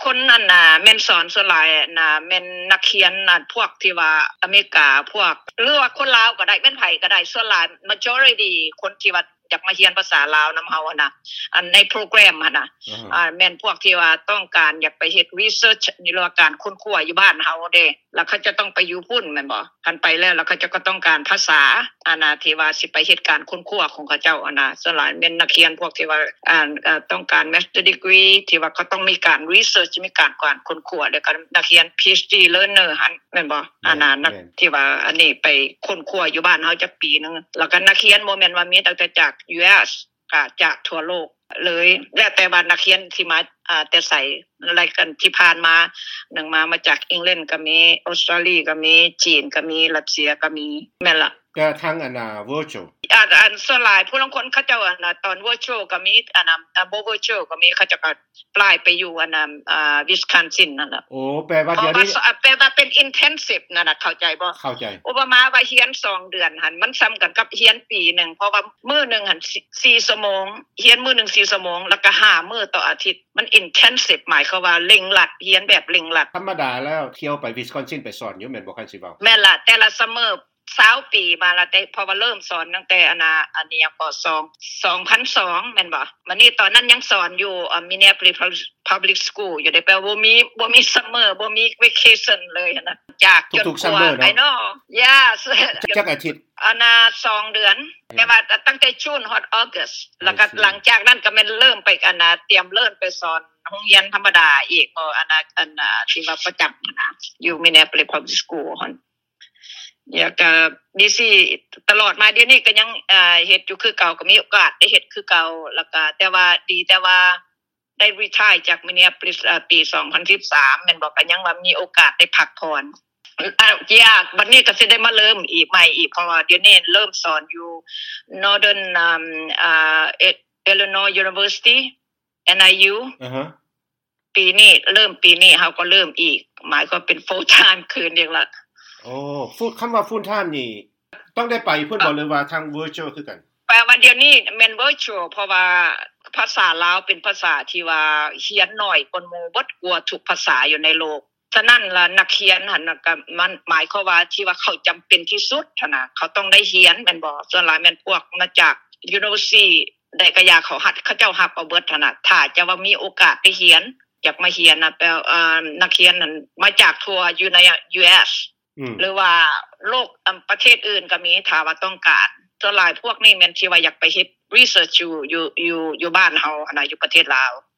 คนนั่นน่ะแม่นสอนส่วนหลายน่ะแม่นนักเขียนน่ะพวกที่ว่าอเมริกาพวกหรือว่าคนลาวก็ได้แม่นไผก็ได้ส่วนหลาย majority คนที่ว่าอยากมาเรียนภาษาลาวนำเฮาน่ะอันในโปรแกรมหั่นน่ะแม่นพวกที่ว่าต้องการอยากไปเฮ็ด research ในเรื่องการค้นคว้าอยู่บ้านเฮาเด้แล้วเขาจะต้องไปอยู่พุ่นแม่นบ่คันไปแล้วเขาจะก็ต้องการภาษาอันน่ะที่ว่าสิไปเฮ็ดการค้นคว้าของเขาเจ้าอันน่ะส่วนหลายแม่นนักเขียนพวกที่ว่าต้องการ master degree ที่ว่าเขาต้องมีการ research มีการค้นคว้าแล้วก็นักเขียน PhD learner หั่นแม่นบ่อันนั้นที่ว่าอันนี้ไปค้นคว้าอยู่บ้านเฮาจักปีนึงแล้วก็นักเขียนบ่แม่นว่ามีแต่จาก US ก็จากทั่วโลกเลยแล้วแต่ว่านักเขียนที่มาแต่ใส่อะไรกันที่ผ่านมามาจากอังกฤษก็มีออสเตรเลียก็มีจีนก็มีรัสเซียก็มีแม่นล่ะก็ทั้งvirtual อันส่วนหลายผู้ลางคนเขาเจ้าตอน virtual ก็มีบ่ virtual ก็มีเขาจะก็ปลายไปอยู่Wisconsin นั่นล่ะโอ้แปลว่าเดี๋ยวนี้แปลว่าเป็น intensive นั่นน่ะเข้าใจบ่เข้าใจอุปมาว่าเรียน2เดือนหั่นมันซ้ำกันกับเรียนปีนึงเพราะว่ามื้อนึงหั่น4ชั่วโมงเรียนมื้อนึง4ชั่วโมงแล้วก็5มื้อต่ออาทิตย์มัน intensive หมายความว่าเร่งรัดเรียนแบบเร่งรัดธรรมดาแล้วเที่ยวไป Wisconsin ไปสอนอยู่แม่นบ่คันสิเว้าแม่นล่ะแต่ละซัมเมอร์20ปีมาแล้วแต่พอว่าเริ่มสอนตั้งแต่อันนี้ป2002แม่นบ่วันนี้ตอนนั้นยังสอนอยู่Minneapolis Public School อยู่ได้แปลว่าบ่มีซัมเมอร์บ่มี vacation เลยนะจากจนกว่า I know yes จักอาทิตย์ 2เดือนแต่ว่าตั้งแต่จูนฮอดออกัสแล้วก็หลังจากนั้นก็แม่นเริ่มไปเตรียมเริ่มไปสอนโรงเรียนธรรมดาอีกบ่ที่ว่าประจำนะอยู่ Minneapolis Public School หั่นอยากจะDCตลอดมาเดี๋ยวนี้ก็ยังเฮ็ดอยู่คือเก่าก็มีโอกาสได้เฮ็ดคือเก่าแล้วก็แต่ว่าได้รีไทร์จาก Minneapolis ปี2013แม่นบ่ก็ยังว่ามีโอกาสได้พักผ่อนบัดนี้ก็สิได้มาเริ่มอีกใหม่อีกเพราะว่าเดี๋ยวนี้เริ่มสอนอยู่ Northern Illinois University NIU ปีนี้เฮาก็เริ่มอีกหมายความเป็น full time คืนเดียวละโอ้คำว่า full time นี่ต้องได้ไปเพิ่นบ่หรือว่าทาง virtual คือกันแปลว่าเดี๋ยวนี้แม่น virtual เพราะว่าภาษาลาวเป็นภาษาที่ว่าเขียนน้อยกว่าหมู่เบิดกว่าทุกภาษาอยู่ในโลกฉะนั้นล่ะนักเขียนหั่นก็มันหมายความว่าที่ว่าเขาจำเป็นที่สุดหั่นน่ะเขาต้องได้เขียนแม่นบ่ส่วนหลายแม่นพวกมาจาก University ได้ก็อยากเขาเจ้ารับเอาเบิดหั่นน่ะถ้าจะว่ามีโอกาสได้เขียนอยากมาเขียนน่ะแปลนักเขียนนั่นมาจากทั่วอยู่ใน USหรือว่าโลกประเทศอื่นก็มีถ้าว่าต้องการส่วนหลายพวกนี้แม่นที่ว่าอยากไปเฮ็ด research อยู่บ้านเฮาอยู่ประเทศลาว